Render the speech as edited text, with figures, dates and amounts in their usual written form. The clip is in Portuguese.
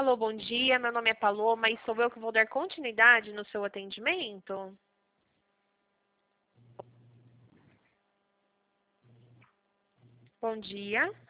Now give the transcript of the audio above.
Alô, bom dia. Meu nome é Paloma e sou eu que vou dar continuidade no seu atendimento. Bom dia.